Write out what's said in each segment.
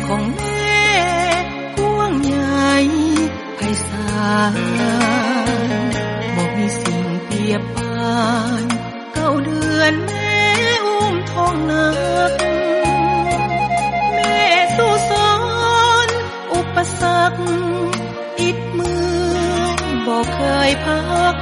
ของแม่กว้างใหญ่ไพศาลบ่มีสิ่งเปรียบปาน9 เดือนแม่อุ้มท้องหนักแม่สู้สอนอุปสรรคอิดมือบ่เคยพัก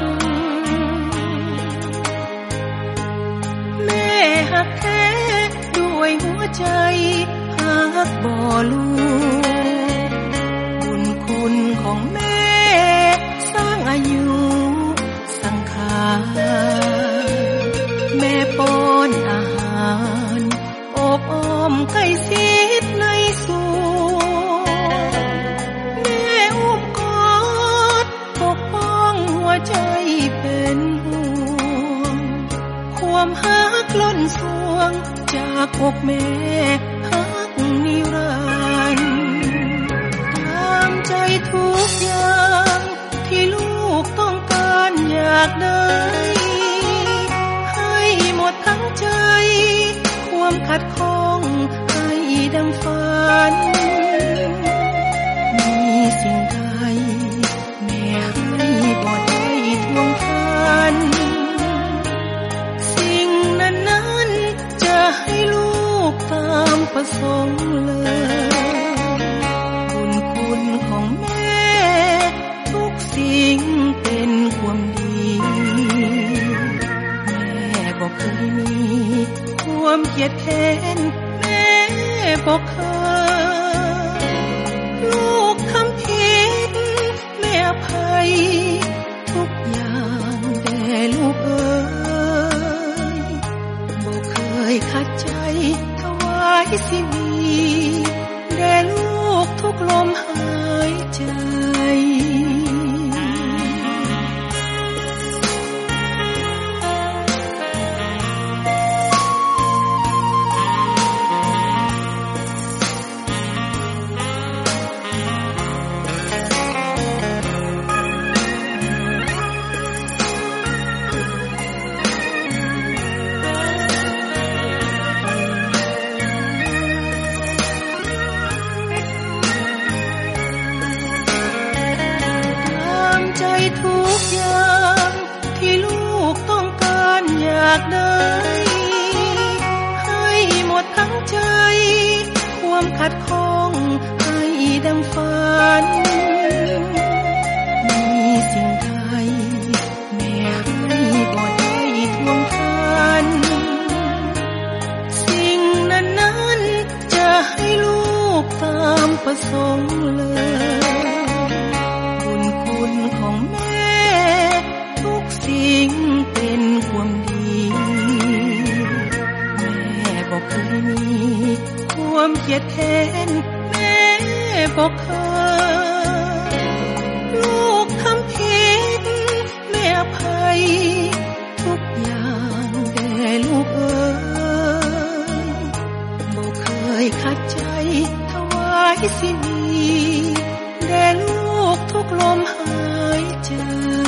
แม่หักแท้ด้วยหัวใจหักบ่รู้บุญคุณของแม่สร้างอายุสังขารแม่ป้อนอาหารอบอ้อมใกล้ชิดในสวงแม่อุ้มกอดปกป้องหัวใจเป็นห่วงความหักล้นสวงจากอกแม่หักนิรันดร์ตามใจทุกอย่างที่ลูกต้องการอยากได้ให้หมดทั้งใจความขัดข้องให้ดังฝันมีสิ่งใดแม่ให้บ่ได้ทวงทันสิ่งนั้นจะให้ลูกตามประสงค์เลยบุญคุณของแม่ทุกสิ่งเป็นความดีแม่บอกเคยมีความเกลียดแค้นแม่บอกเคยลูกทำผิดแม่อภัยทุกอย่างแด่ลูกเอ๋ยบอกเคยขัดใจถวายชีวิตแด่ลูกทุกลมหายใจทุกอย่างที่ลูกต้องการอยากได้ให้หมดทั้งใจความขัดข้องให้ดังฝันมีสิ่งใดแม่ให้บ่ได้ทวงทันสิ่งนั้นจะให้ลูกตามประสงค์เลยบุญคุณของแม่ทุกสิ่งเป็นความดีแม่บอกเคยมีความเกลียดแค้นแม่บอกเคยลูกทำผิดแม่อภัยทุกอย่างแด่ลูกเอ๋ยบอกเคยขัดใจถวายชีวิตแด่ลูกทุกลมหายใจ